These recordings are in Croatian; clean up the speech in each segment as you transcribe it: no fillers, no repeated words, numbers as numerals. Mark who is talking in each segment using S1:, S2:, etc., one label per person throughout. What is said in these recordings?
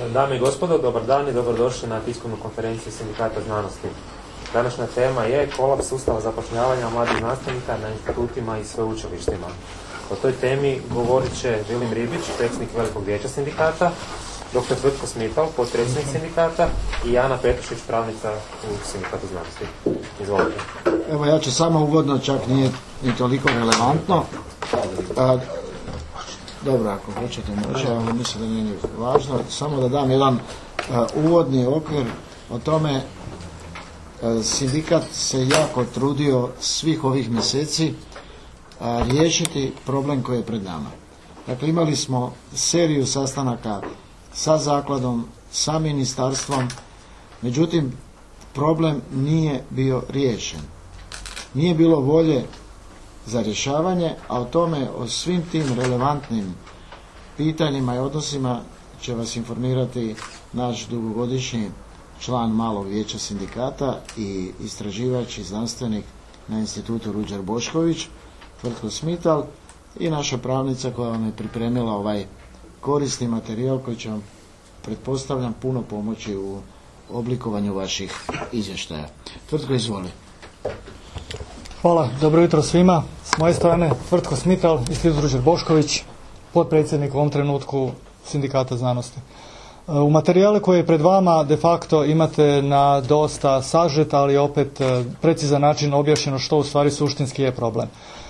S1: Dame i gospodo, dobar dan i dobrodošli na tiskovnu konferenciju Sindikata znanosti. Današnja tema je kolaps sustava zapošljavanja mladih znanstvenika na institutima i sveučilištima. O toj temi govorit će Vilim Ribić, predsjednik Velikog vijeća sindikata, dr. Tvrtko Smital, potpredsjednik sindikata i Ana Petušić, pravnica u Sindikatu znanosti. Izvolite.
S2: Evo, ja ću samo uvodno, čak nije ni toliko relevantno. Dobro, ako hoćete može, ali mislim da nije važno. Samo da dam jedan uvodni okvir o tome. Sindikat se jako trudio svih ovih mjeseci riješiti problem koji je pred nama. Dakle, imali smo seriju sastanaka sa zakladom, sa ministarstvom, međutim, problem nije bio riješen. Nije bilo volje za rješavanje, a o tome, o svim tim relevantnim pitanjima i odnosima će vas informirati naš dugogodišnji član Malog vijeća sindikata i istraživač i znanstvenik na institutu Ruđer Bošković, Tvrtko Smital, i naša pravnica koja vam je pripremila ovaj korisni materijal koji će vam, pretpostavljam, puno pomoći u oblikovanju vaših izvještaja. Tvrtko, izvoli.
S3: Hvala, dobro jutro svima. S moje strane Tvrtko Smital, institut Ruđer Bošković, potpredsjednik u ovom trenutku Sindikata znanosti. U materijale koje je pred vama de facto imate na dosta sažet, ali opet precizan način objašnjeno što u stvari suštinski je problem.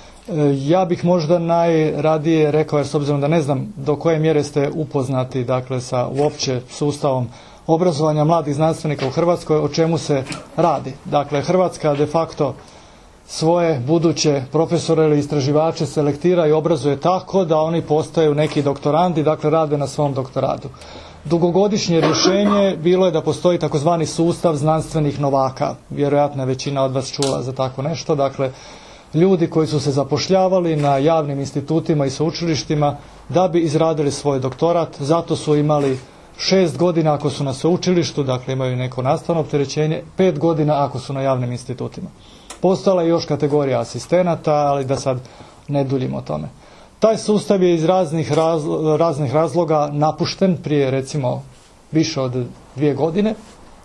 S3: Ja bih možda najradije rekao, jer s obzirom da ne znam do koje mjere ste upoznati, dakle, sa uopće sustavom obrazovanja mladih znanstvenika u Hrvatskoj, o čemu se radi. Dakle, Hrvatska de facto svoje buduće profesore ili istraživače selektira i obrazuje tako da oni postaju neki doktorandi, dakle rade na svom doktoratu. Dugogodišnje rješenje bilo je da postoji takozvani sustav znanstvenih novaka. Vjerojatno je većina od vas čula za tako nešto. Dakle, ljudi koji su se zapošljavali na javnim institutima i sveučilištima da bi izradili svoj doktorat, zato su imali 6 godina ako su na sveučilištu, dakle imaju neko nastavno opterećenje, 5 godina ako su na javnim institutima. Postojala je još kategorija asistenata, ali da sad ne duljimo o tome. Taj sustav je iz raznih razloga napušten prije, recimo, više od 2 godine.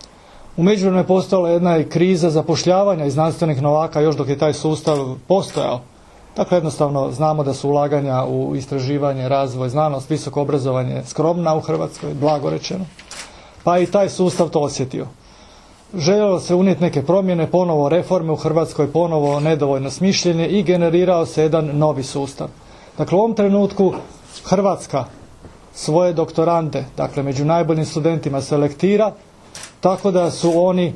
S3: U međuvremenu je postojala jedna i kriza zapošljavanja i znanstvenih novaka još dok je taj sustav postojao. Dakle, jednostavno znamo da su ulaganja u istraživanje, razvoj, znanost, visoko obrazovanje skromna u Hrvatskoj, blago rečeno. Pa i taj sustav to osjetio. Željelo se unijeti neke promjene, ponovo reforme u Hrvatskoj, ponovo nedovoljno smišljenje i generirao se jedan novi sustav. Dakle, u ovom trenutku Hrvatska svoje doktorante, dakle među najboljim studentima, selektira tako da su oni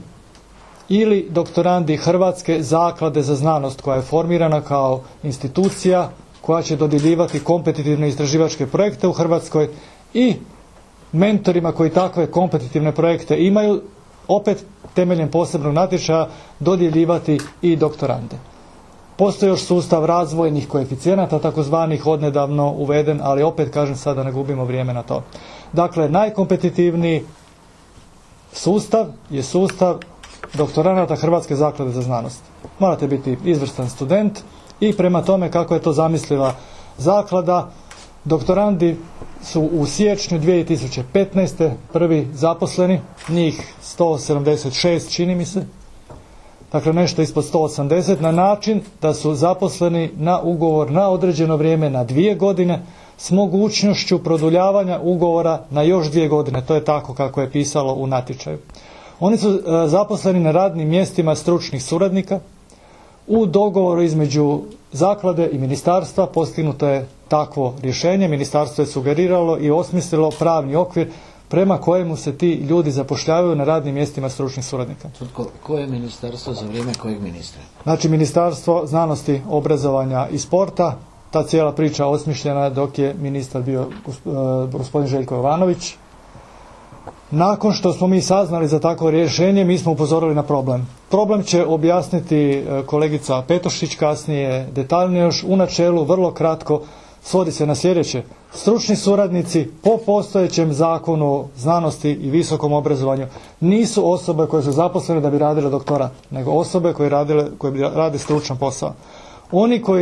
S3: ili doktorandi Hrvatske zaklade za znanost koja je formirana kao institucija koja će dodjeljivati kompetitivne istraživačke projekte u Hrvatskoj i mentorima koji takve kompetitivne projekte imaju, opet temeljem posebnog natječaja dodjeljivati i doktorande. Postoji još sustav razvojnih koeficijenata, takozvanih, odnedavno uveden, ali opet kažem sada ne gubimo vrijeme na to. Dakle, najkompetitivniji sustav je sustav doktoranata Hrvatske zaklade za znanost. Morate biti izvrstan student i prema tome kako je to zamislila zaklada, doktorandi su u siječnju 2015. prvi zaposleni, njih 176 čini mi se, dakle nešto ispod 180, na način da su zaposleni na ugovor na određeno vrijeme na 2 godine s mogućnošću produljavanja ugovora na još 2 godine. To je tako kako je pisalo u natječaju. Oni su zaposleni na radnim mjestima stručnih suradnika. U dogovoru između zaklade i ministarstva postignuto je takvo rješenje. Ministarstvo je sugeriralo i osmislilo pravni okvir prema kojemu se ti ljudi zapošljavaju na radnim mjestima stručnih suradnika.
S2: Koje je ministarstvo za vrijeme kojeg ministra?
S3: Znači, Ministarstvo znanosti, obrazovanja i sporta. Ta cijela priča osmišljena dok je ministar bio gospodin Željko Jovanović. Nakon što smo mi saznali za takvo rješenje, mi smo upozorili na problem. Problem će objasniti kolegica Petušić kasnije detaljnije još. U načelu, vrlo kratko, svodi se na sljedeće. Stručni suradnici po postojećem zakonu znanosti i visokom obrazovanju nisu osobe koje su zaposlene da bi radile doktorat, nego osobe koje rade stručan posao. Oni koji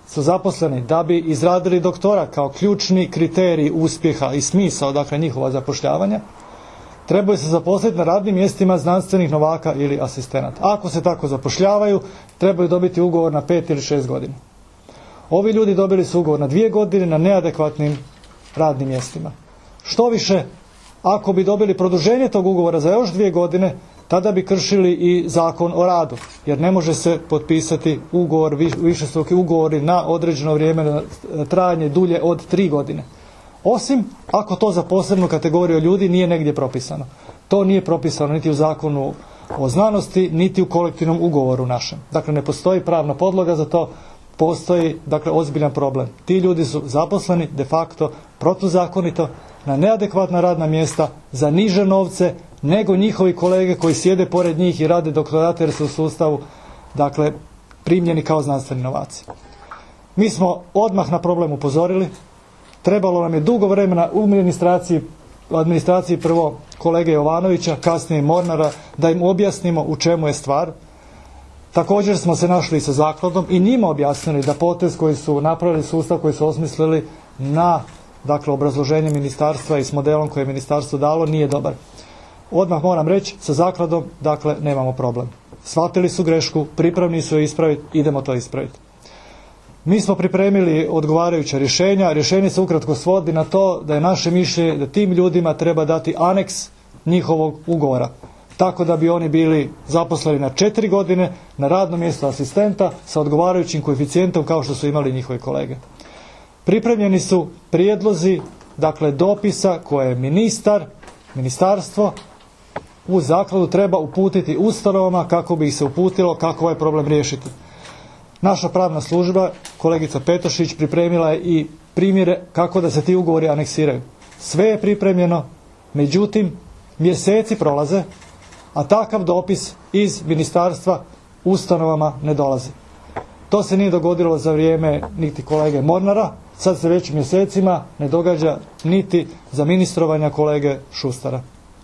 S3: su zaposleni da bi izradili doktorat kao ključni kriterij uspjeha i smisao, dakle njihova zapošljavanja, trebaju se zaposliti na radnim mjestima znanstvenih novaka ili asistenata. Ako se tako zapošljavaju, trebaju dobiti ugovor na 5 ili 6 godina. Ovi ljudi dobili su ugovor na 2 godine na neadekvatnim radnim mjestima. Što više, ako bi dobili produženje tog ugovora za još 2 godine, tada bi kršili i Zakon o radu, jer ne može se potpisati ugovor, višestruki ugovori na određeno vrijeme, na trajanje dulje od 3 godine. Osim ako to za posebnu kategoriju ljudi nije negdje propisano. To nije propisano niti u Zakonu o znanosti, niti u kolektivnom ugovoru našem. Dakle, ne postoji pravna podloga za to, postoji dakle ozbiljan problem. Ti ljudi su zaposleni de facto protuzakonito na neadekvatna radna mjesta za niže novce nego njihovi kolege koji sjede pored njih i rade doktorate jer su u sustavu dakle primljeni kao znanstveni novaci. Mi smo odmah na problem upozorili. Trebalo nam je dugo vremena u administraciji prvo kolege Jovanovića, kasnije Mornara, da im objasnimo u čemu je stvar. Također smo se našli sa zakladom i njima objasnili da potez koji su napravili, sustav koji su osmislili na dakle obrazloženje ministarstva i s modelom koje je ministarstvo dalo nije dobar. Odmah moram reći, sa zakladom dakle nemamo problem. Shvatili su grešku, pripravni su je ispraviti, idemo to ispraviti. Mi smo pripremili odgovarajuća rješenja. Rješenje se ukratko svodi na to da je naše mišljenje da tim ljudima treba dati aneks njihovog ugovora. Tako da bi oni bili zaposleni na 4 godine na radno mjesto asistenta sa odgovarajućim koeficijentom kao što su imali njihovi kolege. Pripremljeni su prijedlozi, dakle dopisa koje ministarstvo u zakladu treba uputiti ustanovama kako bi ih se uputilo kako ovaj problem riješiti. Naša pravna služba, kolegica Petošić, pripremila je i primjere kako da se ti ugovori aneksiraju. Sve je pripremljeno, međutim mjeseci prolaze, a takav dopis iz ministarstva ustanovama ne dolazi. To se nije dogodilo za vrijeme niti kolege Mornara, sad se već mjesecima ne događa niti za ministrovanja kolege Šustara.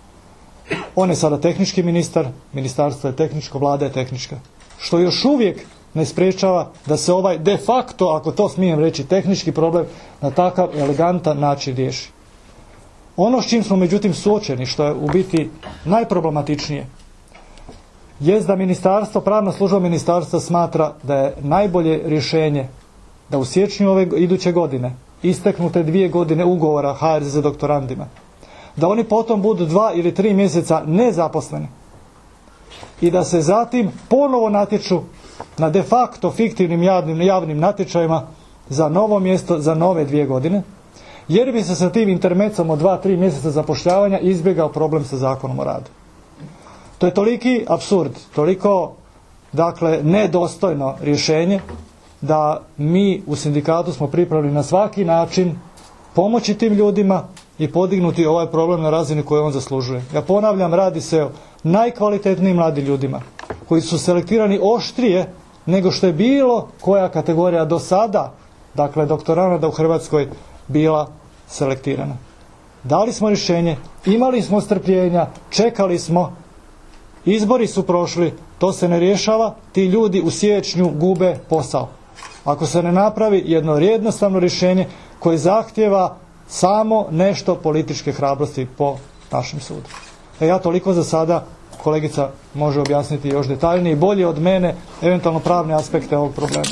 S3: On je sada tehnički ministar, ministarstvo je tehničko, vlada je tehnička. Što još uvijek ne sprečava da se ovaj de facto, ako to smijem reći, tehnički problem na takav elegantan način riješi. Ono s čim smo međutim suočeni, što je u biti najproblematičnije, jest da ministarstvo, pravna služba ministarstva smatra da je najbolje rješenje da u siječnju iduće godine isteknu te 2 godine ugovora HRZ za doktorandima, da oni potom budu 2 ili 3 mjeseca nezaposleni i da se zatim ponovo natječu na de facto fiktivnim javnim natječajima za novo mjesto za nove 2 godine, jer bi se sa tim intermecom od 2-3 mjeseca zapošljavanja izbjegao problem sa Zakonom o radu. To je toliki apsurd, toliko dakle nedostojno rješenje da mi u sindikatu smo pripravljeni na svaki način pomoći tim ljudima i podignuti ovaj problem na razini koju on zaslužuje. Ja ponavljam, radi se o najkvalitetnijim mladim ljudima koji su selektirani oštrije nego što je bilo koja kategorija do sada, dakle doktoranata u Hrvatskoj, bila selektirana. Dali smo rješenje, imali smo strpljenja, čekali smo, izbori su prošli, to se ne rješava, ti ljudi u siječnju gube posao. Ako se ne napravi jedno jednostavno rješenje koje zahtjeva samo nešto političke hrabrosti po našem sudu. Ja toliko za sada, kolegica može objasniti još detaljnije i bolje od mene eventualno pravne aspekte ovog problema.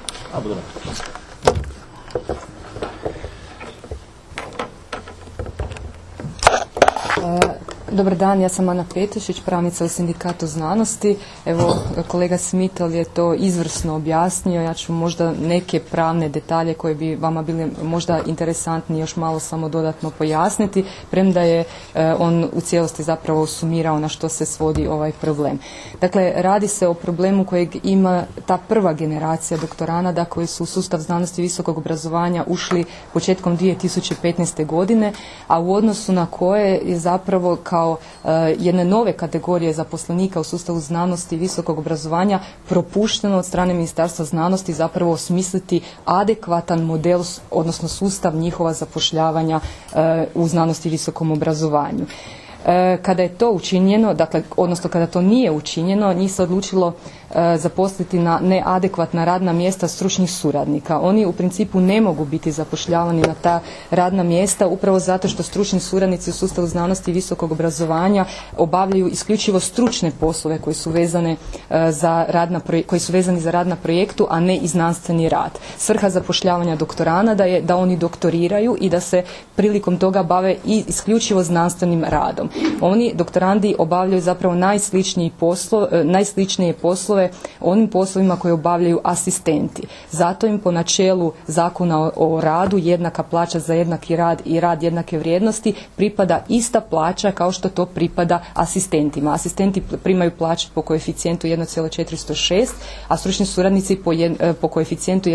S4: Dobar dan, ja sam Ana Petešić, pravnica u Sindikatu znanosti. Evo, kolega Smitl je to izvrsno objasnio. Ja ću možda neke pravne detalje koje bi vama bili možda interesantni još malo samo dodatno pojasniti, premda je on u cijelosti zapravo sumirao na što se svodi ovaj problem. Dakle, radi se o problemu kojeg ima ta prva generacija doktoranada koji su u sustav znanosti i visokog obrazovanja ušli početkom 2015. godine, a u odnosu na koje je zapravo kao jedne nove kategorije zaposlenika u sustavu znanosti i visokog obrazovanja propušteno od strane Ministarstva znanosti zapravo osmisliti adekvatan model, odnosno sustav njihova zapošljavanja u znanosti i visokom obrazovanju. Kada je to učinjeno, dakle, odnosno kada to nije učinjeno, njih se odlučilo zaposliti na neadekvatna radna mjesta stručnih suradnika. Oni u principu ne mogu biti zapošljavani na ta radna mjesta upravo zato što stručni suradnici u sustavu znanosti i visokog obrazovanja obavljaju isključivo stručne poslove koji su vezani za rad na projektu, a ne i znanstveni rad. Svrha zapošljavanja doktoranada je da oni doktoriraju i da se prilikom toga bave i isključivo znanstvenim radom. Oni, doktorandi, obavljaju zapravo najsličnije poslove onim poslovima koje obavljaju asistenti. Zato im po načelu Zakona o radu jednaka plaća za jednaki rad i rad jednake vrijednosti pripada ista plaća kao što to pripada asistentima. Asistenti primaju plaću po koeficijentu 1,406, a stručni suradnici po koeficijentu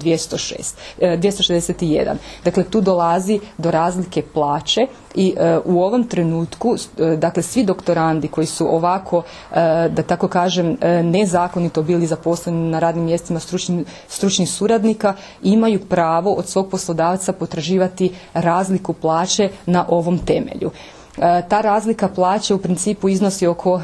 S4: 1,261. Dakle, tu dolazi do razlike plaće i u ovom trenutku, dakle, svi doktorandi koji su ovako, da tako kažem, nezakonito bili zaposleni na radnim mjestima stručnih suradnika, imaju pravo od svog poslodavca potraživati razliku plaće na ovom temelju. Ta razlika plaće u principu iznosi oko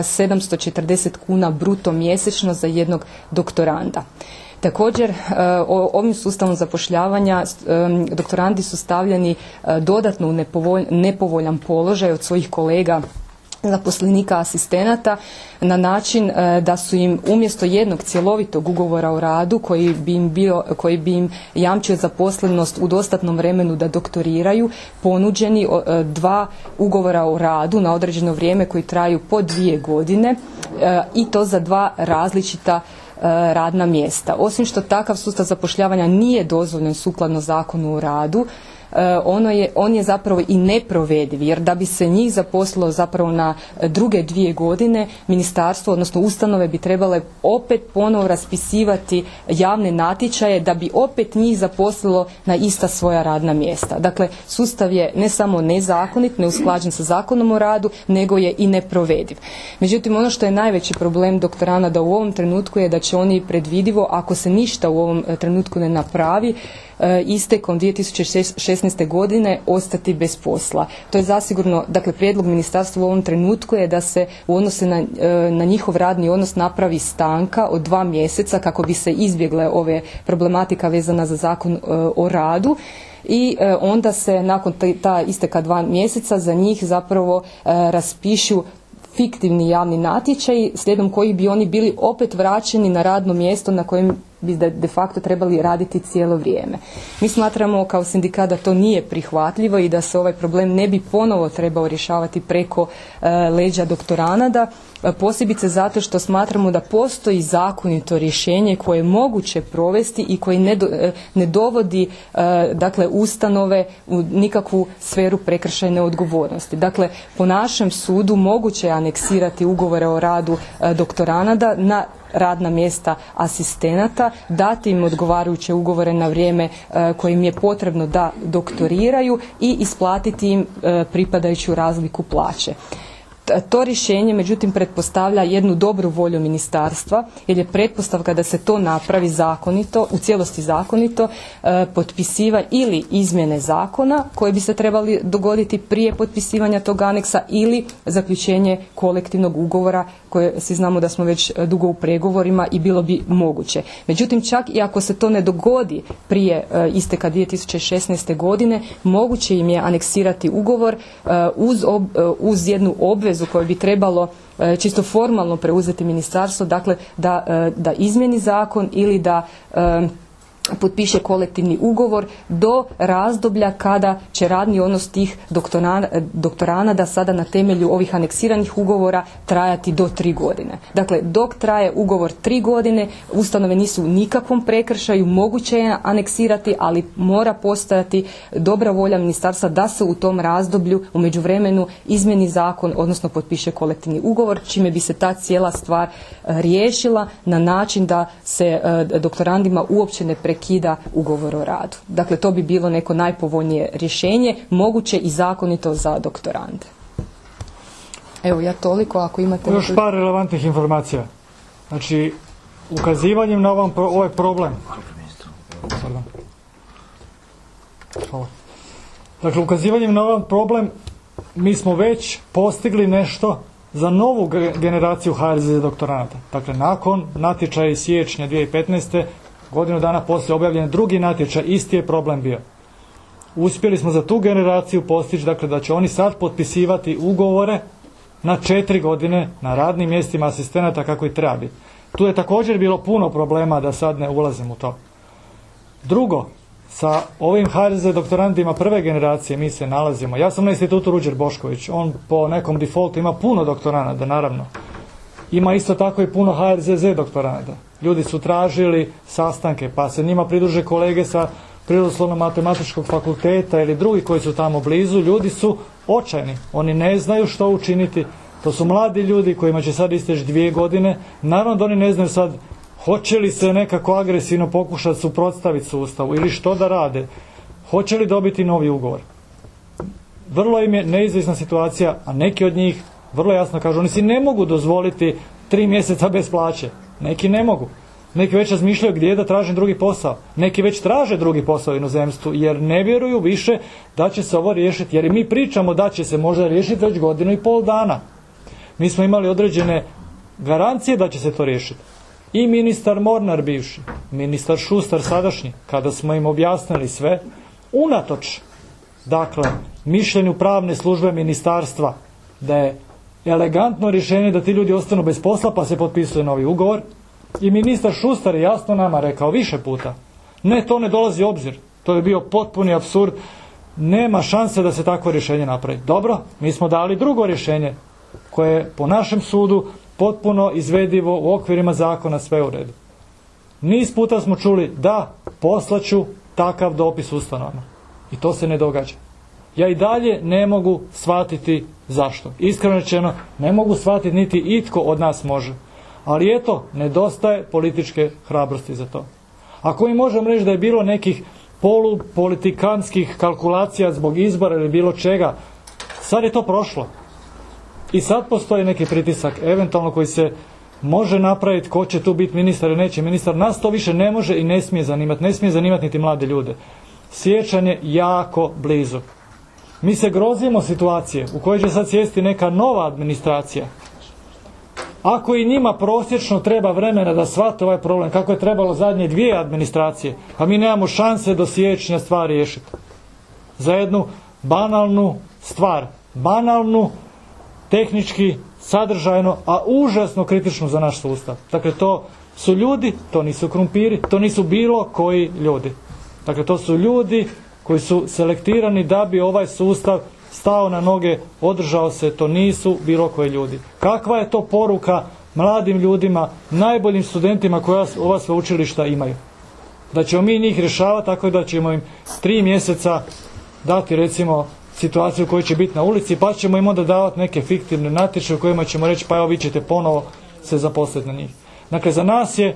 S4: 740 kuna bruto mjesečno za jednog doktoranda. Također, ovim sustavom zapošljavanja doktorandi su stavljeni dodatno u nepovoljan položaj od svojih kolega zaposlenika asistenata na način da su im umjesto jednog cjelovitog ugovora o radu koji bi im jamčio zaposlenost u dostatnom vremenu da doktoriraju, ponuđeni 2 ugovora o radu na određeno vrijeme koji traju po 2 godine i to za 2 različita radna mjesta. Osim što takav sustav zapošljavanja nije dozvoljen sukladno Zakonu o radu, on je zapravo i neprovediv, jer da bi se njih zaposlilo zapravo na druge 2 godine, ministarstvo, odnosno ustanove bi trebale opet ponovo raspisivati javne natječaje da bi opet njih zaposlilo na ista svoja radna mjesta. Dakle, sustav je ne samo nezakonit, neusklađen sa Zakonom o radu, nego je i neprovediv. Međutim, ono što je najveći problem doktoranada u ovom trenutku je da će oni predvidivo, ako se ništa u ovom trenutku ne napravi, istekom 2016. godine ostati bez posla. To je zasigurno, dakle, prijedlog ministarstva u ovom trenutku je da se u odnosu na njihov radni odnos napravi stanka od 2 mjeseca kako bi se izbjegle ove problematika vezana za Zakon o radu. I onda se nakon ta isteka 2 mjeseca za njih zapravo raspišu fiktivni javni natječaji slijedom kojih bi oni bili opet vraćeni na radno mjesto na kojem bi de facto trebali raditi cijelo vrijeme. Mi smatramo kao sindikat da to nije prihvatljivo i da se ovaj problem ne bi ponovo trebao rješavati preko leđa doktoranada, posebice zato što smatramo da postoji zakonito rješenje koje je moguće provesti i koje ne dovodi dakle, ustanove u nikakvu sferu prekršajne odgovornosti. Dakle, po našem sudu moguće je aneksirati ugovore o radu doktoranada na radna mjesta asistenata, dati im odgovarajuće ugovore na vrijeme koje im je potrebno da doktoriraju i isplatiti im pripadajuću razliku plaće. To rješenje, međutim, pretpostavlja jednu dobru volju ministarstva, jer je pretpostavka da se to napravi zakonito, u cijelosti zakonito, potpisiva ili izmjene zakona koje bi se trebali dogoditi prije potpisivanja tog aneksa ili zaključenje kolektivnog ugovora koje svi znamo da smo već dugo u pregovorima i bilo bi moguće. Međutim, čak i ako se to ne dogodi prije isteka 2016. godine, moguće im je aneksirati ugovor uz jednu obvezu koju bi trebalo čisto formalno preuzeti ministarstvo, dakle da izmjeni zakon ili da potpiše kolektivni ugovor do razdoblja kada će radni odnos tih doktoranada sada na temelju ovih aneksiranih ugovora trajati do 3 godine. Dakle, dok traje ugovor 3 godine, ustanove nisu u nikakvom prekršaju, moguće je aneksirati, ali mora postojati dobra volja ministarstva da se u tom razdoblju u međuvremenu izmjeni zakon, odnosno potpiše kolektivni ugovor, čime bi se ta cijela stvar riješila na način da se doktorandima uopće ne prekida ugovor o radu. Dakle, to bi bilo neko najpovoljnije rješenje, moguće i zakonito za doktorande. Evo, ja toliko, ako imate...
S3: Još par relevantnih informacija. Znači, ukazivanjem na ovaj problem... Hvala. Dakle, ukazivanjem na ovaj problem mi smo već postigli nešto za novu generaciju HRZZ doktoranata. Dakle, nakon natječaja iz siječnja 2015. godinu dana poslije objavljen drugi natječaj, isti je problem bio. Uspjeli smo za tu generaciju postići, dakle, da će oni sad potpisivati ugovore na 4 godine na radnim mjestima asistenata kako i treba biti. Tu je također bilo puno problema, da sad ne ulazim u to. Drugo, sa ovim HRZZ doktorantima prve generacije mi se nalazimo. Ja sam na institutu Ruđer Bošković, on po nekom defaultu ima puno doktoranata, naravno. Ima isto tako i puno HRZZ doktoranata. Ljudi su tražili sastanke, pa se njima pridruže kolege sa Prirodoslovno-matematičkog fakulteta ili drugi koji su tamo blizu. Ljudi su očajni, oni ne znaju što učiniti. To su mladi ljudi kojima će sad isteći 2 godine. Naravno da oni ne znaju sad hoće li se nekako agresivno pokušati suprotstaviti sustavu ili što da rade. Hoće li dobiti novi ugovor. Vrlo im je neizvjesna situacija, a neki od njih vrlo jasno kažu, oni si ne mogu dozvoliti 3 mjeseca bez plaće. Neki ne mogu. Neki već razmišljaju gdje da tražim drugi posao. Neki već traže drugi posao u inozemstvu jer ne vjeruju više da će se ovo riješiti. Jer i mi pričamo da će se možda riješiti već 1,5 godina. Mi smo imali određene garancije da će se to riješiti. I ministar Mornar bivši, ministar Šustar sadašnji, kada smo im objasnili sve, unatoč, dakle, mišljenju pravne službe ministarstva da je elegantno rješenje da ti ljudi ostanu bez posla pa se potpisuje novi ugovor, i ministar Šustar je jasno nama rekao više puta, ne, to ne dolazi u obzir, to je bio potpuni apsurd, nema šanse da se takvo rješenje napravi. Dobro, mi smo dali drugo rješenje koje je po našem sudu potpuno izvedivo u okvirima zakona, sve u redu. Niz puta smo čuli da poslaću takav dopis ustanovama i to se ne događa. Ja i dalje ne mogu shvatiti zašto. Iskreno rečeno, ne mogu shvatiti niti itko od nas može. Ali eto, nedostaje političke hrabrosti za to. Ako mi možemo reći da je bilo nekih polupolitikanskih kalkulacija zbog izbora ili bilo čega, sad je to prošlo. I sad postoji neki pritisak, eventualno koji se može napraviti, ko će tu biti ministar ili neće ministar. Nas to više ne može i ne smije zanimati. Ne smije zanimati niti mlade ljude. Siječanj je jako blizu. Mi se grozimo situacije u kojoj će sad sjesti neka nova administracija. Ako i njima prosječno treba vremena da shvate ovaj problem, kako je trebalo zadnje 2 administracije, pa mi nemamo šanse do siječnja stvar riješiti. Za jednu banalnu stvar. Banalnu, tehnički, sadržajno, a užasno kritično za naš sustav. Dakle, to su ljudi, to nisu krumpiri, to nisu bilo koji ljudi. Dakle, to su ljudi koji su selektirani da bi ovaj sustav stao na noge, održao se, to nisu bilo koji ljudi. Kakva je to poruka mladim ljudima, najboljim studentima koja ova sveučilišta imaju? Da ćemo mi njih rješavati tako da ćemo im 3 mjeseca dati, recimo, situaciju u kojoj će biti na ulici, pa ćemo im onda davati neke fiktivne natječaje u kojima ćemo reći pa evo vi ćete ponovo se zaposliti na njih. Dakle, za nas je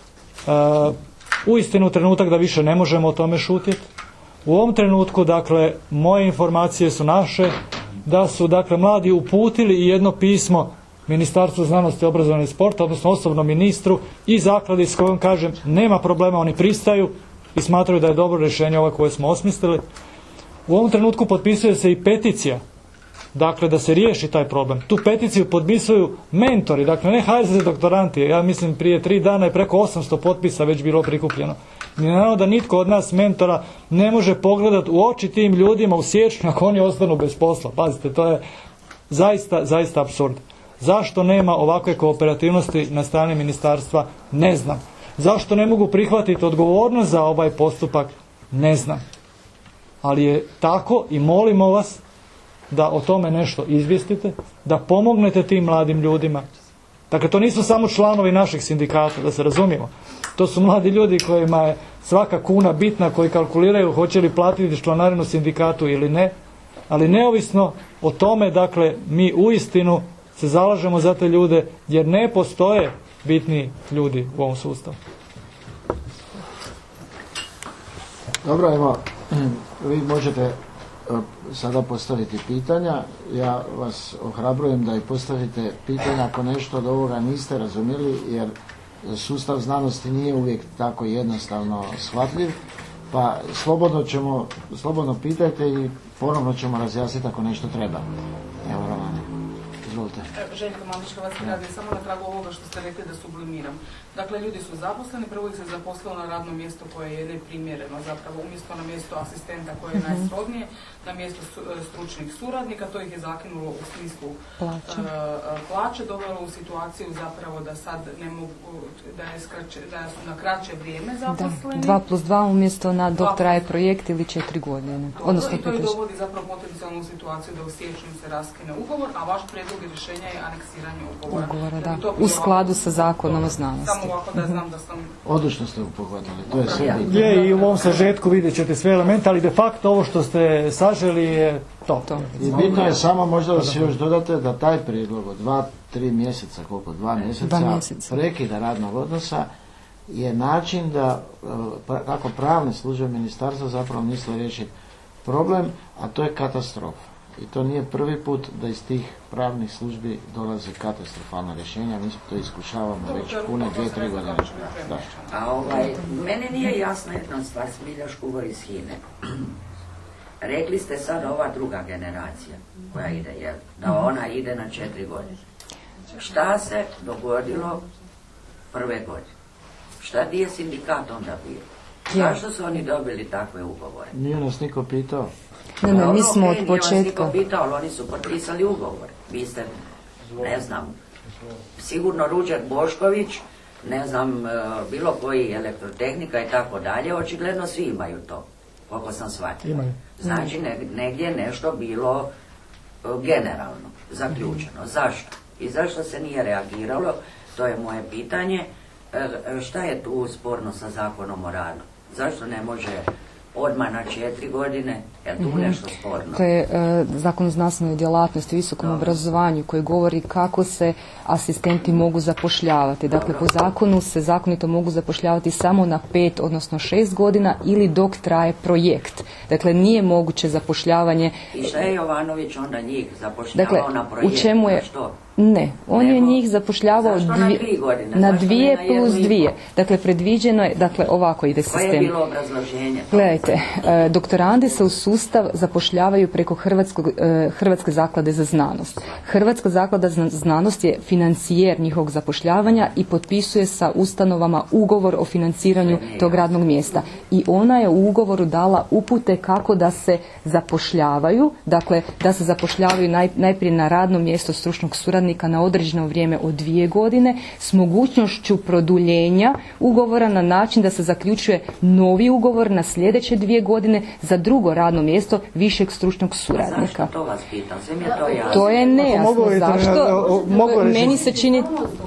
S3: uistinu trenutak da više ne možemo o tome šutiti. U ovom trenutku, dakle, moje informacije su naše, da su, dakle, mladi uputili i jedno pismo Ministarstvu znanosti, obrazovanja i sporta, odnosno osobno ministru i zakladi s kojom kažem nema problema, oni pristaju i smatraju da je dobro rješenje ovo koje smo osmislili. U ovom trenutku potpisuje se i peticija, dakle, da se riješi taj problem. Tu peticiju potpisuju mentori, dakle, ne HRZZ doktoranti. Ja mislim prije 3 dana je preko 800 potpisa već bilo prikupljeno. Mi naravno da nitko od nas mentora ne može pogledati u oči tim ljudima u siječnju ako oni ostanu bez posla. Pazite, to je zaista apsurd. Zašto nema ovakve kooperativnosti na strani ministarstva? Ne znam. Zašto ne mogu prihvatiti odgovornost za ovaj postupak? Ne znam. Ali je tako i molimo vas da o tome nešto izvijestite, da pomognete tim mladim ljudima. Dakle, to nisu samo članovi naših sindikata, da se razumijemo. To su mladi ljudi kojima je svaka kuna bitna, koji kalkuliraju hoće li platiti članarinu sindikatu ili ne. Ali neovisno o tome, dakle, mi uistinu se zalažemo za te ljude jer ne postoje bitni ljudi u ovom sustavu.
S2: Dobro, evo, vi možete sada postaviti pitanja. Ja vas ohrabrujem da i postavite pitanja ako nešto od ovoga niste razumjeli, jer sustav znanosti nije uvijek tako jednostavno shvatljiv, pa slobodno pitajte i ponovno ćemo razjasniti ako nešto treba. Evo, Ravane, izvolite.
S5: Željko Mandić, Hrvatski radio, samo na tragu ovoga što ste rekli da sublimiram. Dakle, ljudi su zaposleni, prvo ih se zaposlilo na radno mjesto koje je neprimjereno, zapravo umjesto na mjesto asistenta koje je najsrodnije, na mjesto stručnih suradnika, to ih je zakinulo u smislu plaće, dovelo u situaciju zapravo da sad ne mogu, da su na kraće vrijeme zaposleni.
S4: 2+2 umjesto na dok traje projekt ili 4 godine. Odnosno,
S5: i to ih dovodi zapravo potencijalnu situaciju da u siječnju se raskine ugovor, a vaš prijedlog rješenja je aneksiranje ugovora.
S4: Da. U skladu sa zakonom o znanosti.
S5: Samo ovako da znam da sam...
S2: Odlično ste pohvatili, to je sve bitno.
S3: Je, i u ovom sažetku vidjet ćete sve elemente, ali de facto ovo što ste saželi je to.
S2: I bitno je samo možda da se još dodate da taj prijedlog od 2-3 mjeseca, koliko? 2 mjeseca prekida radnog odnosa je način da, kako pravne službe ministarstva zapravo misle riješiti problem, a to je katastrofa. I to nije prvi put da iz tih pravnih službi dolaze katastrofalna rješenja, mi to iskušavamo već pune 2-3 godine. Da.
S6: A mene nije jasna jedna stvar, Smilja Škugor iz Hine. Rekli ste sad ova druga generacija koja ide, jel? Da ona ide na 4 godine. Šta se dogodilo prve godine? Šta di je sindikat onda bio? Zašto su oni dobili takve ugovore?
S2: Nije nas niko pitao.
S4: Ne, mi smo od početka.
S6: Nije vas niko pitao, ali oni su potpisali ugovor. Vi ste, ne znam, sigurno Ruđer Bošković, ne znam, bilo koji elektrotehnika i tako dalje, očigledno svi imaju to, koliko sam shvatila.
S3: Imaju.
S6: Znači, negdje je nešto bilo generalno zaključeno. Zašto? I zašto se nije reagiralo? To je moje pitanje. Šta je tu sporno sa zakonom o radu? Zašto ne može odmah na 4 godine? Je tu nešto sporno?
S4: To je Zakon o znanstvenoj djelatnosti, visokom obrazovanju koji govori kako se asistenti mogu zapošljavati. Dakle, po zakonu se zakonito mogu zapošljavati samo na 5, odnosno 6 godina ili dok traje projekt. Dakle, nije moguće zapošljavanje.
S6: I šta je Jovanović onda njih zapošljavao na projekt?
S4: U čemu je?
S6: Što?
S4: Ne, on je njih zapošljavao
S6: na 2 godine?
S4: Na 2+2. Dakle, predviđeno je, dakle, ovako ide sistem.
S6: Koje je bilo obrazloženje?
S4: Gledajte, doktorandi se u sustav zapošljavaju preko Hrvatske zaklade za znanost. Hrvatska zaklada za znanost je financijer njihovog zapošljavanja i potpisuje sa ustanovama ugovor o financiranju tog radnog mjesta. I ona je u ugovoru dala upute kako da se zapošljavaju, dakle, da se zapošljavaju najprije na radno mjesto stručnog suradnika na određeno vrijeme od 2 godine s mogućnošću produljenja ugovora na način da se zaključuje novi ugovor na sljedeće 2 godine za drugo radno mjesto višeg stručnog suradnika.
S6: Zašto to vas pitam? Sve mi je to jasno.
S4: To je nejasno. Zašto? Meni se čini...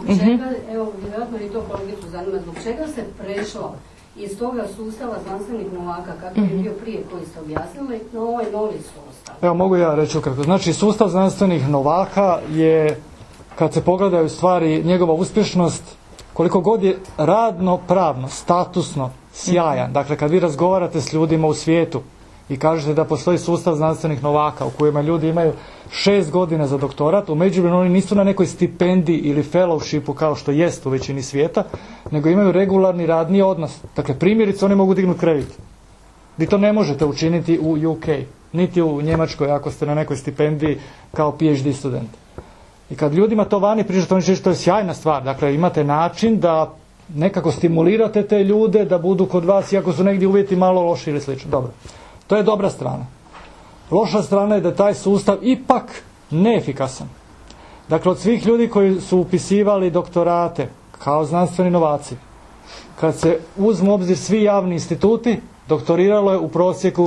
S7: Evo, vjerojatno i to kolegicu zanima. Zbog čega se prešlo iz toga sustava znanstvenih novaka, kako je bio prije koji ste objasnili, na ovaj novi sustav?
S3: Evo, mogu ja reći ukratko. Znači, sustav znanstvenih novaka je, kad se pogledaju stvari, njegova uspješnost, koliko god je radno, pravno, statusno, sjajan. Dakle, kad vi razgovarate s ljudima u svijetu i kažete da postoji sustav znanstvenih novaka u kojima ljudi imaju 6 godina za doktorat, u međuvremenu oni nisu na nekoj stipendiji ili fellowshipu kao što jest u većini svijeta, nego imaju regularni radni odnos. Dakle, primjerice, oni mogu dignuti kredit. Vi to ne možete učiniti u UK, niti u Njemačkoj ako ste na nekoj stipendiji kao PhD student. I kad ljudima to vani pričate, oni će to je sjajna stvar. Dakle, imate način da nekako stimulirate te ljude da budu kod vas, iako su negdje uvjeti malo loši ili slično. Dobro. To je dobra strana. Loša strana je da je taj sustav ipak neefikasan. Dakle, od svih ljudi koji su upisivali doktorate kao znanstveni novaci, kad se uzmu u obzir svi javni instituti, doktoriralo je u prosjeku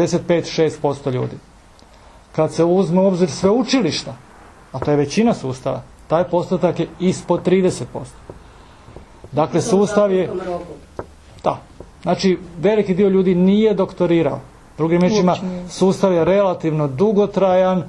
S3: 65-6% ljudi. Kad se uzme u obzir sve učilišta, a to je većina sustava, taj postotak je ispod 30%. Dakle, sustav je... Da. Znači, veliki dio ljudi nije doktorirao. Drugim riječima, sustav je relativno dugotrajan,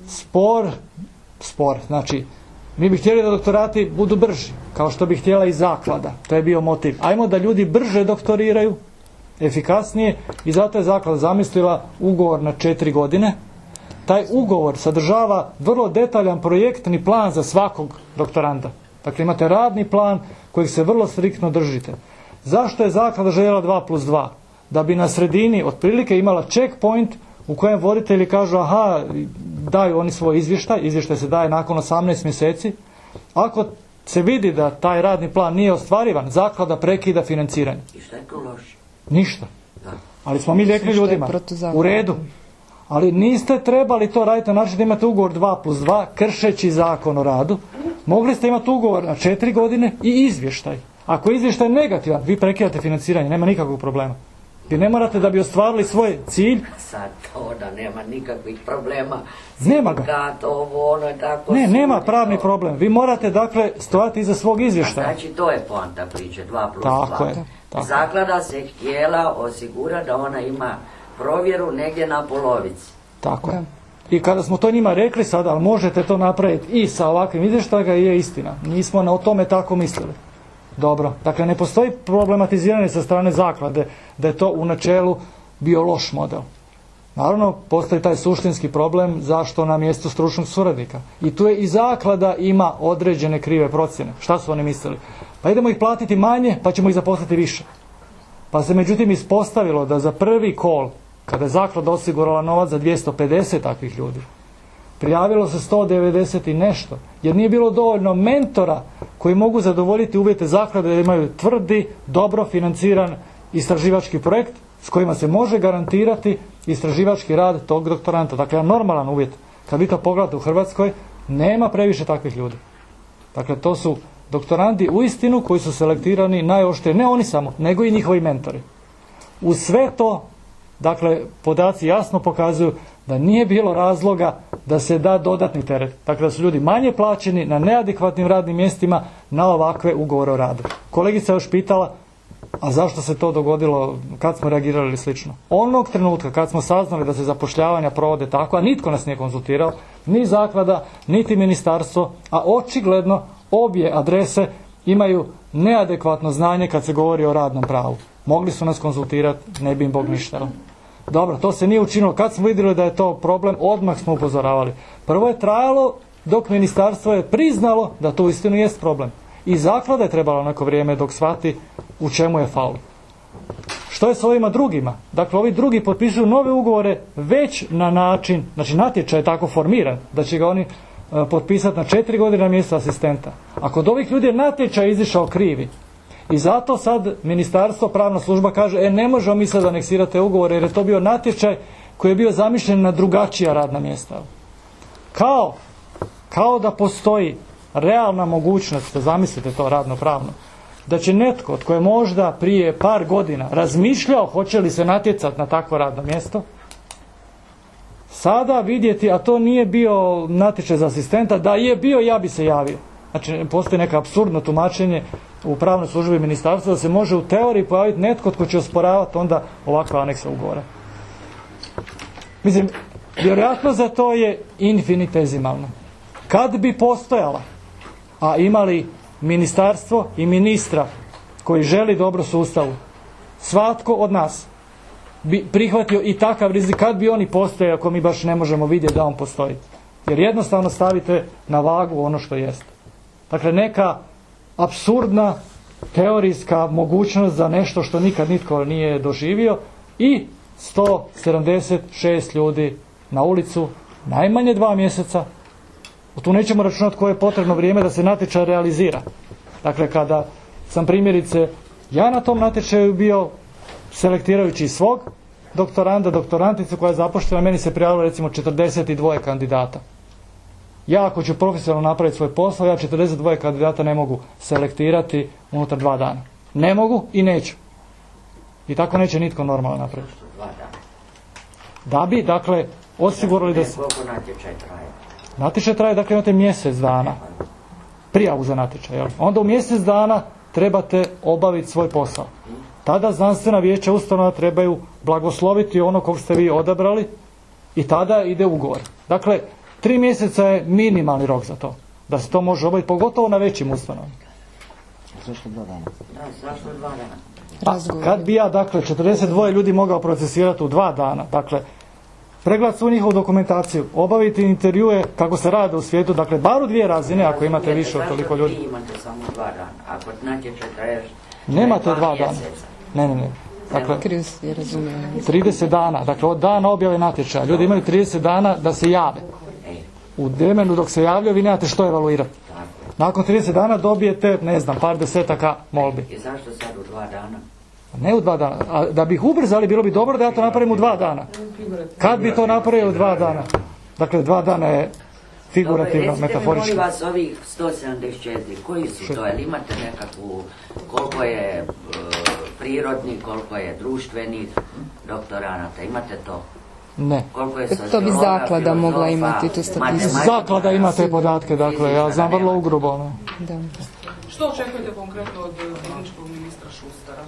S3: spor. Znači, mi bi htjeli da doktorati budu brži, kao što bi htjela i zaklada. To je bio motiv. Ajmo da ljudi brže doktoriraju, efikasnije, i zato je zaklada zamislila ugovor na 4 godine. Taj ugovor sadržava vrlo detaljan projektni plan za svakog doktoranda. Dakle, imate radni plan kojeg se vrlo striktno držite. Zašto je zaklada željela 2+2? Da bi na sredini otprilike imala checkpoint u kojem voditelji kažu aha, daju oni svoj izvještaj se daje nakon 18 mjeseci, ako se vidi da taj radni plan nije ostvarivan, zaklada prekida financiranje.
S6: I šta je to loše?
S3: Ništa.
S6: Da.
S3: Ali smo mi rekli ljudima, u redu, ali niste trebali to raditi na način da imate ugovor 2+2, kršeći zakon o radu. Mogli ste imati ugovor na 4 godine i izvještaj. Ako je izvještaj negativan, vi prekidate financiranje, nema nikakvog problema. Vi ne morate da bi ostvarili svoj cilj.
S6: Sad to da nema nikakvih problema.
S3: Nema ga.
S6: Sindikat, ovo, ono, tako.
S3: Ne, nema pravni problem. Vi morate, dakle, stojati iza svog izvještaja.
S6: Znači, to je poanta priče, 2+2.
S3: Tako je.
S6: Zaklada se htjela osigurati da ona ima provjeru negdje na polovici.
S3: Tako je. I kada smo to njima rekli sada, ali možete to napraviti i sa ovakvim izvještajima, je istina. Nismo o tome tako mislili. Dobro. Dakle, ne postoji problematiziranje sa strane zaklade da je to u načelu bio loš model. Naravno, postoji taj suštinski problem zašto na mjestu stručnog suradnika. I tu je i zaklada ima određene krive procjene. Šta su oni mislili? Pa idemo ih platiti manje, pa ćemo ih zaposliti više. Pa se međutim ispostavilo da za prvi call, kada je zaklada osigurala novac za 250 takvih ljudi, prijavilo se 190 i nešto, jer nije bilo dovoljno mentora koji mogu zadovoljiti uvjete zaklade da imaju tvrdi, dobro financiran istraživački projekt s kojima se može garantirati istraživački rad tog doktoranta. Dakle, jedan normalan uvjet. Kad vi to pogledate u Hrvatskoj, nema previše takvih ljudi. Dakle, to su doktorandi uistinu koji su selektirani najoštrije, ne oni samo, nego i njihovi mentori. U sve to, dakle, podaci jasno pokazuju da nije bilo razloga da se da dodatni teret. Dakle, da su ljudi manje plaćeni na neadekvatnim radnim mjestima na ovakve ugovore o radu. Kolegica je još pitala, a zašto se to dogodilo, kad smo reagirali ili slično. Onog trenutka kad smo saznali da se zapošljavanja provode tako, a nitko nas nije konzultirao, ni zaklada, niti ministarstvo, a očigledno obje adrese imaju neadekvatno znanje kad se govori o radnom pravu. Mogli su nas konzultirati, ne bi im Bog ništa. Dobro, to se nije učinilo. Kad smo vidjeli da je to problem, odmah smo upozoravali. Prvo je trajalo dok ministarstvo je priznalo da to uistinu jest problem. I zaklada je trebala neko vrijeme dok shvati u čemu je faul. Što je s ovima drugima? Dakle, ovi drugi potpisuju nove ugovore već na način, znači natječaj je tako formiran, da će ga oni potpisati na 4 godine na mjesto asistenta. A kod ovih ljudi je natječaj izišao krivi. I zato sad ministarstvo, pravna služba kaže, ne možemo mi sad aneksirati te ugovore jer je to bio natječaj koji je bio zamišljen na drugačija radna mjesta. Kao da postoji realna mogućnost, da zamislite to radno pravno, da će netko tko je možda prije par godina razmišljao hoće li se natjecati na takvo radno mjesto, sada vidjeti, a to nije bio natječaj za asistenta, da je bio, ja bi se javio. Znači, postoji neka apsurdno tumačenje u pravnoj službi ministarstva da se može u teoriji pojaviti netko tko će osporavati onda ovakve anekse ugovora. Mislim, vjerojatno za to je infinitezimalno. Kad bi postojala, a imali ministarstvo i ministra koji želi dobro sustavu, svatko od nas bi prihvatio i takav rizik kad bi oni postojali ako mi baš ne možemo vidjeti da on postoji. Jer jednostavno stavite na vagu ono što jest. Dakle, neka apsurdna teorijska mogućnost za nešto što nikad nitko nije doživio i 176 ljudi na ulicu najmanje 2 mjeseca. Tu nećemo računati koje je potrebno vrijeme da se natječaj realizira. Dakle, kada sam primjerice ja na tom natječaju bio selektirajući svog doktoranticu koja je zapoštena, meni se prijavilo recimo 42 kandidata. Ja ako ću profesionalno napraviti svoj posao, ja 42 kandidata ne mogu selektirati unutar 2 dana. Ne mogu i neću. I tako neće nitko normalno napraviti. Da bi, dakle, osigurali da se...
S6: Koliko natječaj traje?
S3: Natječaj traje, dakle, imate mjesec dana. Prijavu za natječaj. Jel? Onda u mjesec dana trebate obaviti svoj posao. Tada znanstvena vijeća ustanova trebaju blagosloviti ono kog ste vi odabrali i tada ide ugovor. Dakle, 3 mjeseca je minimalni rok za to. Da se to može obaviti, pogotovo na većim ustanovama.
S2: Zašto 2 dana?
S6: Da, zašto 2 dana?
S3: Kad bi ja, dakle, 42 ljudi mogao procesirati u 2 dana, dakle, pregledati svu njihovu dokumentaciju, obaviti intervjue kako se rade u svijetu, dakle, bar u 2 razine ako imate više od toliko ljudi.
S6: Zašto vi imate samo 2 dana? Ako natječaj traješ
S3: Nemate 2 dana. Ne. Dakle,
S4: Krivo je razumio.
S3: 30 dana, dakle od dana objave natječaja. Ljudi imaju 30 dana da se jave. U vremenu dok se javljaju vi nemate što evaluirati. Nakon 30 dana dobijete, ne znam, par desetaka molbi.
S6: I zašto sad u 2 dana?
S3: Ne u 2 dana. A da bi ih ubrzali, bilo bi dobro da ja to napravim u 2 dana. Kad bi to napravio u 2 dana? Dakle, 2 dana je figurativno, metaforično.
S6: Recite mi, molim vas, ovih 174, koji su to? Jel imate nekakvu, koliko je prirodnih, koliko je društvenih doktoranata? Imate to?
S3: Ne.
S6: Koliko je
S4: To bi zaklada mogla imati tu statistiku.
S3: Zaklada ima te podatke, dakle, ja znam vrlo ugrubo. Ne?
S4: Da.
S5: Što očekujete konkretno od tehničkog ministra Šustara?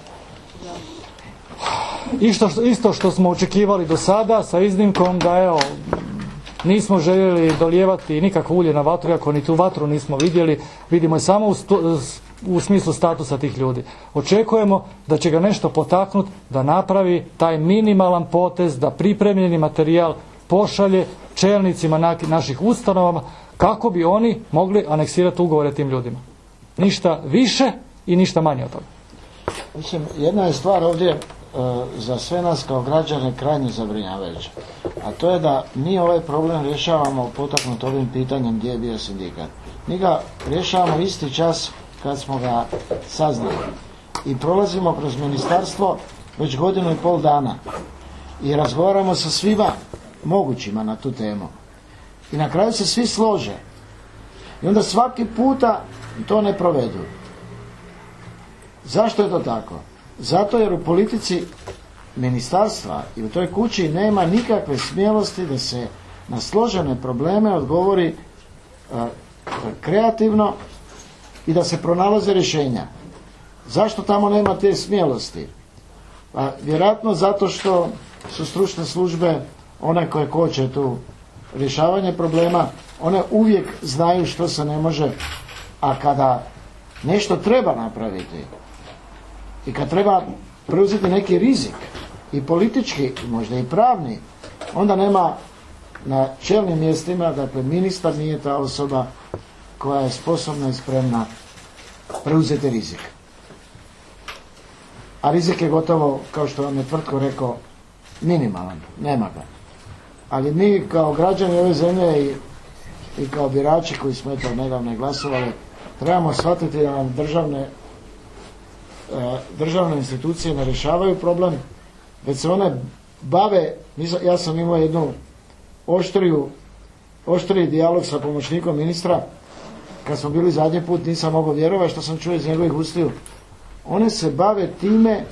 S3: Isto što smo očekivali do sada, sa iznimkom da evo, nismo željeli dolijevati nikakvo ulje na vatru, iako ni tu vatru nismo vidjeli, vidimo je samo u smislu statusa tih ljudi. Očekujemo da će ga nešto potaknuti da napravi taj minimalan potez, da pripremljeni materijal pošalje čelnicima naših ustanova kako bi oni mogli aneksirati ugovore tim ljudima. Ništa više i ništa manje od toga.
S2: Mislim, jedna je stvar ovdje za sve nas kao građane krajnje zabrinjavajuća, a to je da mi ovaj problem rješavamo potaknut ovim pitanjem gdje je bio sindikat. Mi ga rješavamo isti čas kad smo ga saznali i prolazimo kroz ministarstvo već 1,5 dana i razgovaramo sa svima mogućima na tu temu i na kraju se svi slože i onda svaki puta to ne provedu. Zašto je to tako? Zato jer u politici ministarstva i u toj kući nema nikakve smjelosti da se na složene probleme odgovori kreativno i da se pronalaze rješenja. Zašto tamo nema te smjelosti? Pa vjerojatno zato što su stručne službe one koje koče tu rješavanje problema, one uvijek znaju što se ne može, a kada nešto treba napraviti i kad treba preuzeti neki rizik i politički, možda i pravni, onda nema na čelnim mjestima, dakle ministar nije ta osoba koja je sposobna i spremna preuzeti rizik. A rizik je gotovo, kao što vam je Tvrtko rekao, minimalan, nema ga. Ali mi kao građani ove zemlje i kao birači koji smo eto nedavno glasovali, trebamo shvatiti da nam državne institucije ne rješavaju problem, već se one bave. Ja sam imao jednu oštriji dijalog sa pomoćnikom ministra kad smo bili zadnji put, nisam mogao vjerovati što sam čuo iz njegovih ustiju. One se bave time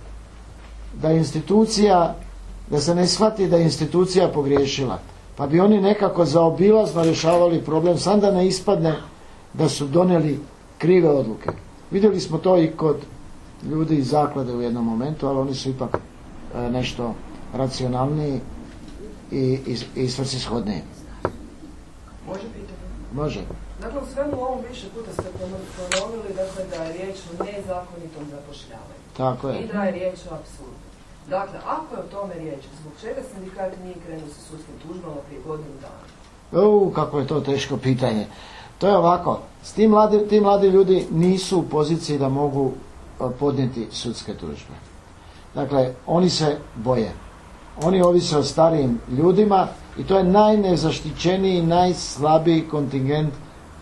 S2: da se ne shvati da je institucija pogriješila, pa bi oni nekako zaobilazno rješavali problem, sam da ne ispadne da su donijeli krive odluke. Vidjeli smo to i kod ljudi iz zaklade u jednom momentu, ali oni su ipak nešto racionalniji i svrsishodniji.
S8: Može pitanje?
S2: Može.
S8: Dakle, u svemu ovom više puta ste ponovili da je riječ o nezakonitom zapošljavanju.
S2: Tako je.
S8: I da je riječ o apsurdu. Dakle, ako je o tome riječ, zbog čega sindikat nije krenuo sa sudskim tužbama prije godinu dana?
S2: Kako je to teško pitanje. To je ovako, ti mladi ljudi nisu u poziciji da mogu podnijeti sudske tužbe. Dakle, oni se boje. Oni ovise o starijim ljudima i to je najnezaštićeniji, najslabiji kontingent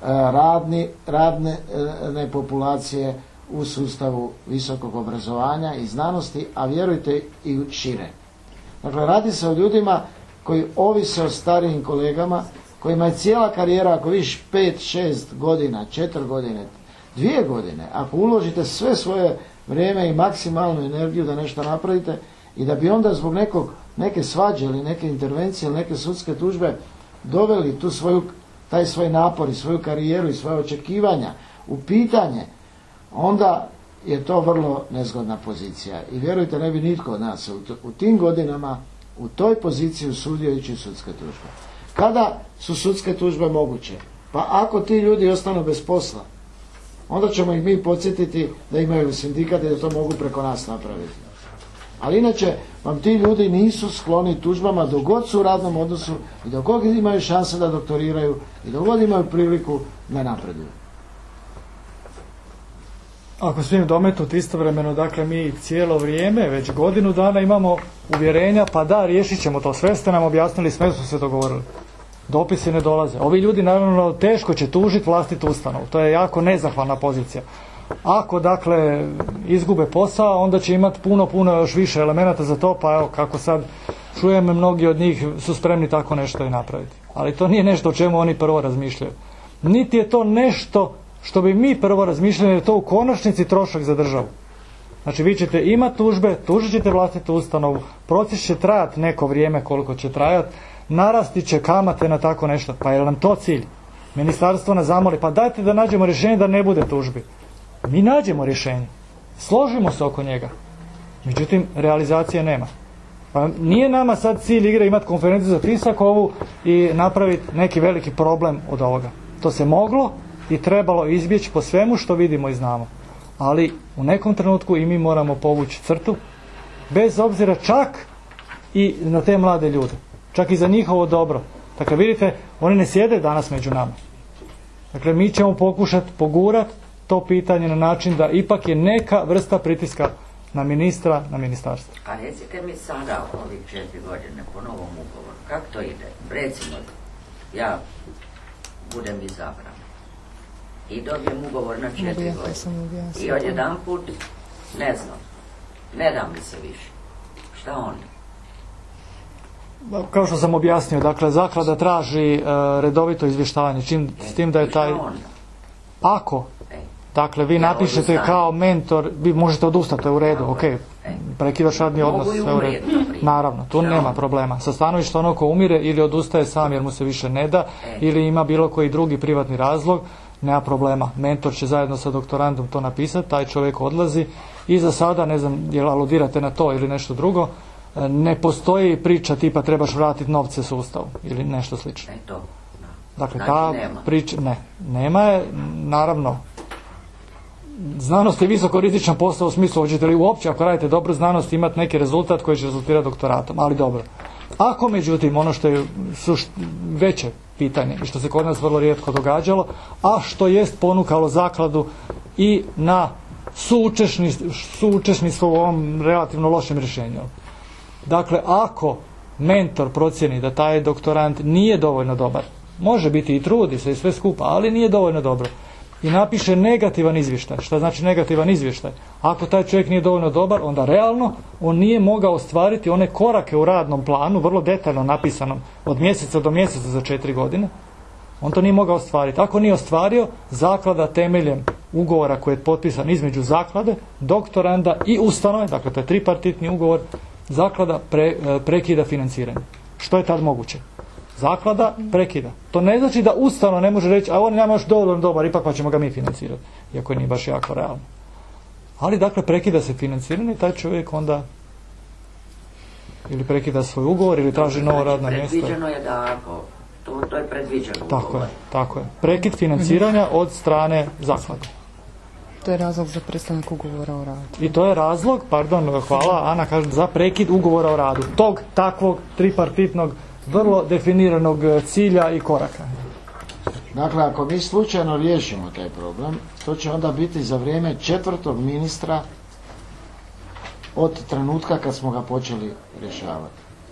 S2: radne populacije u sustavu visokog obrazovanja i znanosti, a vjerujte i šire. Dakle, radi se o ljudima koji ovise o starijim kolegama, kojima je cijela karijera, ako viš 5, 6 godina, 4 godine, 2 godine, ako uložite sve svoje vrijeme i maksimalnu energiju da nešto napravite i da bi onda zbog neke svađe ili neke intervencije ili neke sudske tužbe doveli taj svoj napor i svoju karijeru i svoje očekivanja u pitanje, onda je to vrlo nezgodna pozicija. I vjerujte, ne bi nitko od nas u tim godinama u toj poziciji usudio ići u sudske tužbe. Kada su sudske tužbe moguće? Pa ako ti ljudi ostanu bez posla, onda ćemo ih mi podsjetiti da imaju sindikat i da to mogu preko nas napraviti. Ali inače vam ti ljudi nisu skloni tužbama dok god su u radnom odnosu i dok god imaju šanse da doktoriraju i dok god imaju priliku da napreduju.
S3: Ako smijem dometnuti istovremeno, dakle mi cijelo vrijeme, već godinu dana imamo uvjerenja, pa da, riješit ćemo to, sve ste nam objasnili, sve su se dogovorili. Dopisi ne dolaze. Ovi ljudi naravno teško će tužiti vlastitu ustanovu, to je jako nezahvalna pozicija. Ako dakle izgube posao, onda će imati puno još više elemenata za to, pa evo kako sad čujem, mnogi od njih su spremni tako nešto i napraviti. Ali to nije nešto o čemu oni prvo razmišljaju. Niti je to nešto što bi mi prvo razmišljali, jer je to u konačnici trošak za državu. Znači vi ćete imati tužbe, tužit ćete vlastitu ustanovu, proces će trajati neko vrijeme koliko će trajati, narasti će kamate na tako nešto. Pa je li nam to cilj? Ministarstvo nas zamoli, pa dajte da nađemo rješenje da ne bude tužbi. Mi nađemo rješenje, složimo se oko njega, međutim realizacije nema. Pa nije nama sad cilj igre imati konferenciju za tisak ovu i napraviti neki veliki problem od ovoga. To se moglo i trebalo izbjeći po svemu što vidimo i znamo. Ali u nekom trenutku i mi moramo povući crtu, bez obzira čak i na te mlade ljude, čak i za njihovo dobro. Dakle, vidite, oni ne sjede danas među nama. Dakle, mi ćemo pokušati pogurati to pitanje na način da ipak je neka vrsta pritiska na ministra, na ministarstvo.
S6: A recite mi sada ovih 4 godine po novom ugovoru, kako to ide? Recimo, ja budem izabran i dobijem ugovor na 4 godine. I odjedanput, ne znam, ne da mi se više. Šta onda?
S3: Kao što sam objasnio, dakle, zaklada traži redovito izvještavanje, s tim da je taj... Ako, dakle, vi napišete kao mentor, vi možete odustati, to je u redu, ok, prekidaš radni odnos, sve u redu. Naravno, tu nema problema. Sa stanovišta ono ko umire ili odustaje sam jer mu se više ne da, ili ima bilo koji drugi privatni razlog, nema problema. Mentor će zajedno sa doktorandom to napisati, taj čovjek odlazi i za sada, ne znam, jel aludirate na to ili nešto drugo, ne postoji priča tipa trebaš vratiti novce sustavu ili nešto slično. Dakle, ta priča, nema je, naravno, znanost je visoko rizičan posao u smislu, hoćete li uopće, ako radite dobru znanost, imati neki rezultat koji će rezultirati doktoratom, ali dobro. Ako, međutim, ono što je veće pitanje i što se kod nas vrlo rijetko događalo, a što jest ponukalo zakladu i na suučesništvo u ovom relativno lošem rješenju. Dakle, ako mentor procjeni da taj doktorant nije dovoljno dobar, može biti i trudi se i sve skupa, ali nije dovoljno dobro, i napiše negativan izvještaj. Šta znači negativan izvještaj? Ako taj čovjek nije dovoljno dobar, onda realno on nije mogao ostvariti one korake u radnom planu, vrlo detaljno napisanom od mjeseca do mjeseca za 4 godine, on to nije mogao ostvariti. Ako nije ostvario, zaklada temeljem ugovora koji je potpisan između zaklade, doktoranda i ustanove, dakle to je tripartitni ugovor, zaklada prekida financiranje. Što je tad moguće? Zaklada prekida. To ne znači da ustanova ne može reći, a on nema još dovoljno dobar, ipak pa ćemo ga mi financirati, iako nije baš jako realno. Ali dakle prekida se financiranje i taj čovjek onda ili prekida svoj ugovor ili traži novo radno mjesto.
S6: Predviđeno je da ako, to je predviđeno.
S3: Tako je. Prekid financiranja od strane zaklade.
S4: To je razlog za prestanak ugovora o radu.
S3: I to je razlog, hvala, Ana kaže, za prekid ugovora o radu. Tog takvog tripartitnog vrlo definiranog cilja i koraka.
S2: Dakle, ako mi slučajno riješimo taj problem, to će onda biti za vrijeme 4. ministra od trenutka kad smo ga počeli rješavati.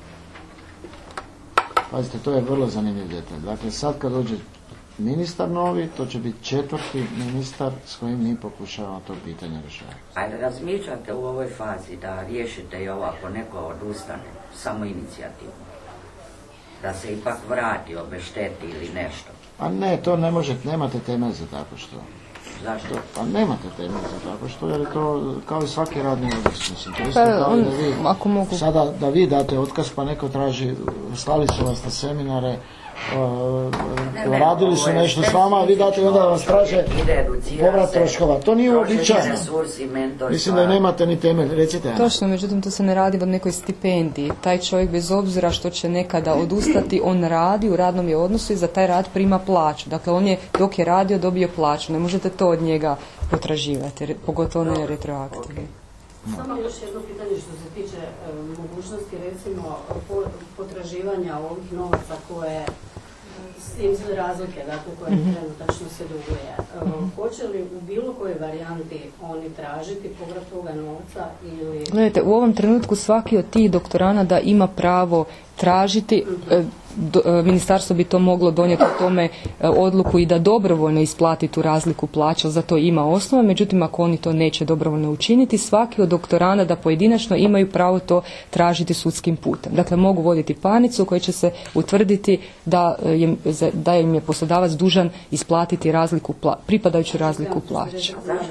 S2: Pazite, to je vrlo zanimljiv detalj. Dakle, sad kad dođe ministar novi, to će biti 4. ministar s kojim mi pokušavamo to pitanje rješavati.
S6: Ajde, razmišljate u ovoj fazi da riješite i ovako neko odustane, samo inicijativno, da se ipak vrati, obešteti ili nešto.
S2: A ne, to ne možete, nemate temelj za tako što.
S6: Zašto?
S2: Pa nemate temelj za tako što, jer je to kao i svaki radni odnos. Mislim, to isto kao da vi,
S4: ako mogu.
S2: Sada da vi date otkaz pa neko traži, slali su vas na seminare, radili su nešto s vama, a vi date onda vas traže povrat troškova. To nije uobičajeno. Mislim da nemate ni temelj, recite.
S4: Točno, međutim to se ne radi o nekoj stipendiji. Taj čovjek bez obzira što će nekada odustati, on radi u radnom je odnosu i za taj rad prima plaću. Dakle, on je dok je radio dobio plaću. Ne možete to od njega potraživati, pogotovo ne retroaktivno.
S7: Samo još jedno pitanje što se tiče mogućnosti recimo potraživanja ovih novaca koje razlike, dakle, koje trenutačno se duguje. Hoće li u bilo kojoj varijanti oni tražiti povrat toga novca ili...
S4: Gledajte, u ovom trenutku svaki od tih doktoranada ima pravo tražiti, ministarstvo bi to moglo donijeti o tome odluku i da dobrovoljno isplati tu razliku plaća, za to ima osnova, međutim ako oni to neće dobrovoljno učiniti, svaki od doktoranada pojedinačno imaju pravo to tražiti sudskim putem. Dakle, mogu voditi parnicu u kojoj će se utvrditi da im je poslodavac dužan isplatiti pripadajuću razliku plaća.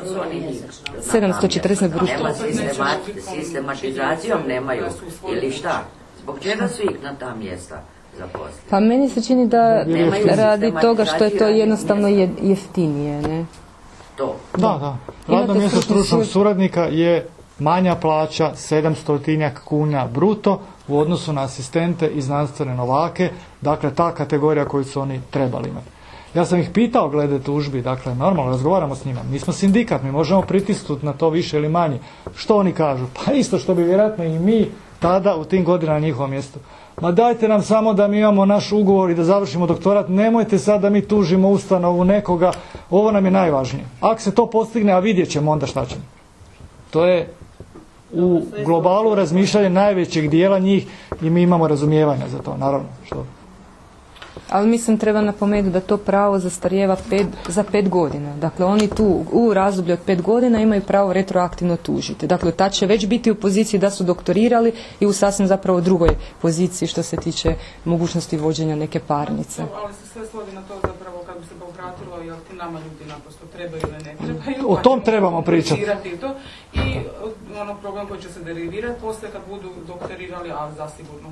S4: 740 bruto.
S6: Sistematizacijom nemaju ili šta? Zbog čega su ih na ta mjesta zaposlili?
S4: Pa meni se čini da radi toga što je to jednostavno jeftinije, ne?
S6: To.
S3: Da. Radno mjesto stručnog suradnika je manja plaća 700 kuna bruto u odnosu na asistente i znanstvene novake, dakle ta kategorija koju su oni trebali imati. Ja sam ih pitao glede tužbi, dakle normalno razgovaramo s njima, mi smo sindikat, mi možemo pritisnuti na to više ili manje. Što oni kažu? Pa isto što bi vjerojatno i mi tada u tim godinama na njihovom mjestu. Ma dajte nam samo da mi imamo naš ugovor i da završimo doktorat, nemojte sad da mi tužimo ustanovu nekoga, ovo nam je najvažnije. Ako se to postigne, a vidjet ćemo onda šta ćemo. To je u globalu razmišljanje najvećeg dijela njih i mi imamo razumijevanja za to, naravno. Što?
S4: Ali mislim treba napomenuti da to pravo zastarijeva za 5 godina. Dakle, oni tu u razdoblju od 5 godina imaju pravo retroaktivno tužiti. Dakle, tad će već biti u poziciji da su doktorirali i u sasvim zapravo drugoj poziciji što se tiče mogućnosti vođenja neke parnice.
S5: Ali se sve svodi na to zapravo kad bi se povratilo jel ti nama ljudi naprosto trebaju ili ne trebaju.
S3: O tom trebamo pričati.
S5: I ono problem koji će se derivirati poslije kad budu doktorirali, ali zasigurno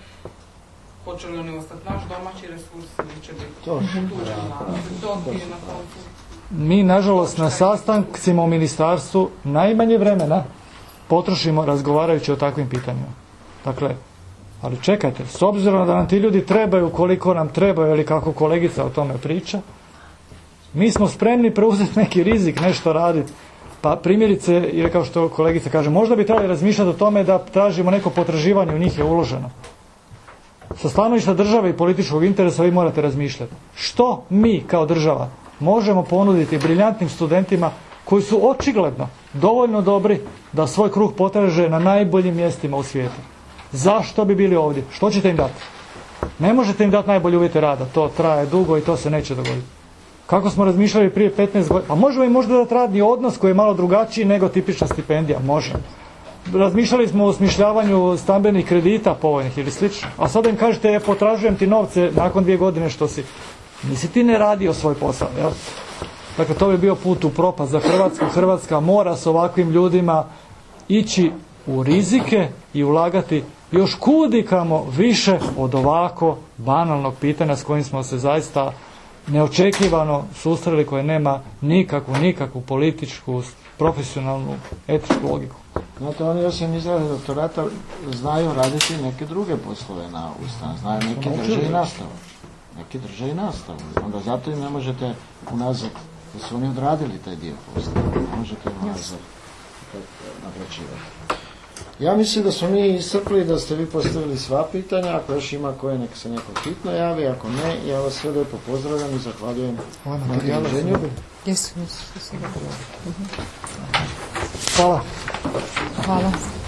S5: hoće li oni ostati naš domaći resurs ili će biti tužen na koncu.
S3: Mi, nažalost, na sastancima u ministarstvu najmanje vremena potrošimo razgovarajući o takvim pitanjima. Dakle, ali čekajte, s obzirom da nam ti ljudi trebaju koliko nam trebaju ili kako kolegica o tome priča, mi smo spremni preuzeti neki rizik, nešto raditi. Pa primjerice, ili kao što kolegica kaže, možda bi trebali razmišljati o tome da tražimo neko potraživanje, u njih je uloženo. Sa stanovišta države i političkog interesa vi morate razmišljati. Što mi kao država možemo ponuditi briljantnim studentima koji su očigledno dovoljno dobri da svoj kruh potraže na najboljim mjestima u svijetu? Zašto bi bili ovdje? Što ćete im dati? Ne možete im dati najbolje uvjete rada. To traje dugo i to se neće dogoditi. Kako smo razmišljali prije 15 godina? A možemo im možda dati radni odnos koji je malo drugačiji nego tipična stipendija. Možemo. Razmišljali smo o osmišljavanju stambenih kredita povoljnih ili slično. A sada im kažete, potražujem ti novce nakon 2 godine što nisi ti ne radio svoj posao. Jel? Dakle, to bi bio put u propast za Hrvatsku. Hrvatska mora s ovakvim ljudima ići u rizike i ulagati još kudikamo više od ovako banalnog pitanja s kojim smo se zaista neočekivano susreli, koje nema nikakvu političku, profesionalnu, etičku logiku.
S2: Znate, oni osim izrade doktorata znaju raditi neke druge poslove na ustanovi, znaju neki drže i nastavu. Onda zato im ne možete unazad, da su oni odradili taj dio posla, ne možete im unazad naplaćivati. Ja mislim da smo mi iscrpili, da ste vi postavili sva pitanja, ako još ima koje, neka se neko hitno javi, ako ne, ja vas sve lijepo pozdravljam i zahvaljujem na druženju.
S3: Hvala.
S4: Hvala.